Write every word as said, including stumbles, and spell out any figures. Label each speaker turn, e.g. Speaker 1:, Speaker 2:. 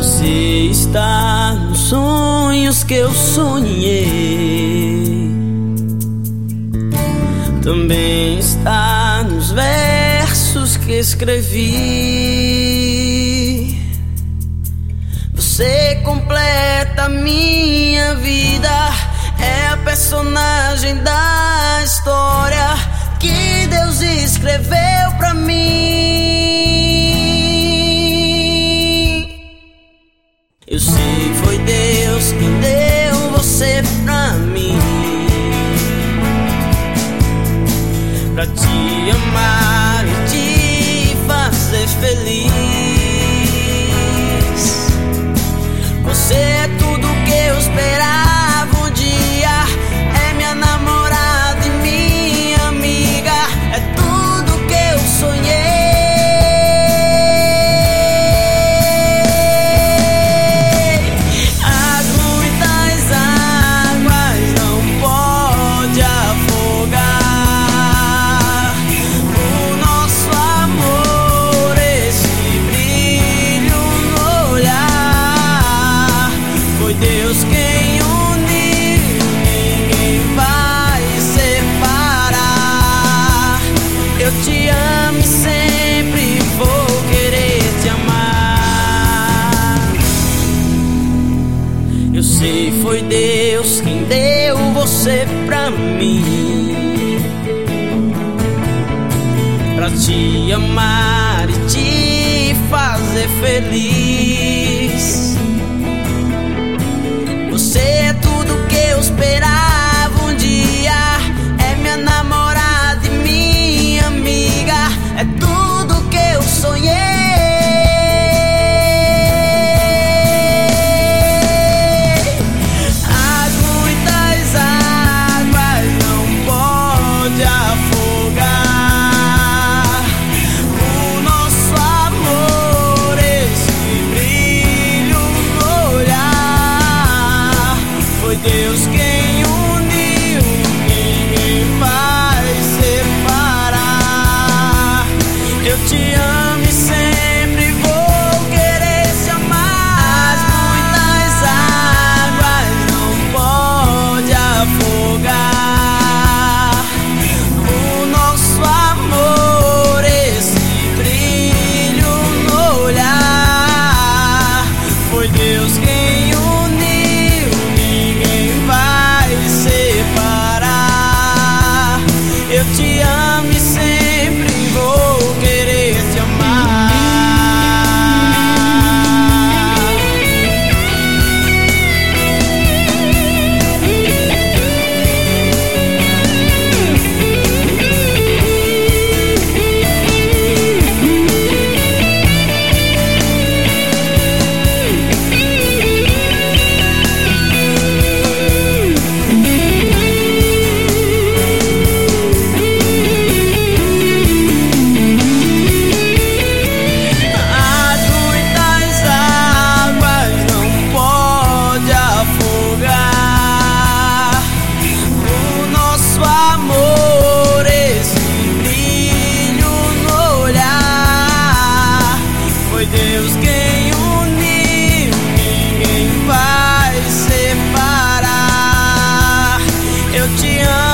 Speaker 1: Você está nos sonhos que eu sonhei, também está nos versos que escrevi. Você completa minha vida, é a personagem da história que Deus escreveu pra mim. Eu sei, foi Deus quem deu você pra mim, pra te amar e te fazer feliz. Você é tudo que eu esperava um dia, é minha namorada e minha amiga, é tudo que eu sonhei. As muitas águas não pode afogar o nosso amor, esse brilho no olhar. Foi Deus quem uniu, ninguém vai separar. Eu te amo e sempre vou querer te amar. Eu sei, foi Deus quem deu você pra mim, pra te amar e te fazer feliz. Você é tudo que eu esperava um dia, é minha namorada e minha amiga, é tudo que eu sonhei. As muitas águas não pode afogar o nosso amor, esse brilho no olhar. Foi Deus quem uniu, ninguém vai separar. Eu te amo e sempre vou querer te amar. As muitas águas não pode afogar o nosso amor, esse brilho no olhar. Foi Deus quem uniu, ninguém vai separar. Eu te amo e sempre vou querer te amar. As muitas águas não pode afogar o nosso amor, esse brilho no olhar. Foi Deus quem uniu, ninguém vai separar. Eu te amo